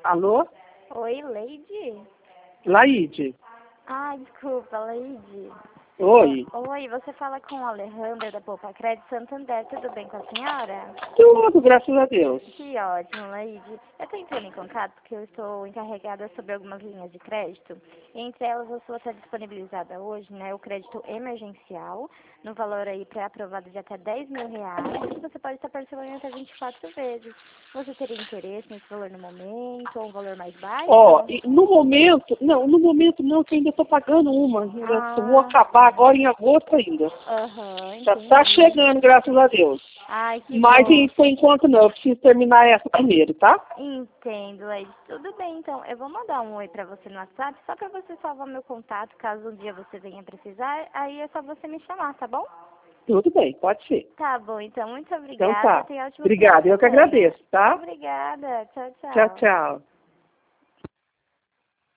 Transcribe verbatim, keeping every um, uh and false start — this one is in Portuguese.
Alô? Oi, Leide? Laide? Ah, desculpa, Leide. Oi. Oi, você fala com a Alejandra da Poupa Crédito Santander, tudo bem com a senhora? Tudo, graças a Deus. Que ótimo, Leide. Eu estou entrando em contato porque eu estou encarregada sobre algumas linhas de crédito. Entre elas, a sua está disponibilizada hoje, né? O crédito emergencial, no valor aí pré-aprovado de até dez mil reais. E você pode estar parcelando em até vinte e quatro vezes. Você teria interesse nesse valor no momento ou um valor mais baixo? Ó, e no momento, não, no momento não, que eu ainda estou pagando uma. Ainda só vou Ah, acabar agora em agosto ainda. aham, Já está entendi. chegando, graças a Deus. Ai, que Mas bom. em- por enquanto não, eu preciso terminar essa primeiro, tá? Entendo, Leide. Tudo bem, então. Eu vou mandar um oi pra você no WhatsApp, só pra você salvar meu contato, caso um dia você venha precisar. Aí é só você me chamar, tá bom? Tudo bem, pode ser. Tá bom, então. Muito Então obrigada. tá. Tenha um ótimo final Obrigada, de eu que semana. agradeço, tá? Obrigada. Tchau, Tchau, tchau. tchau.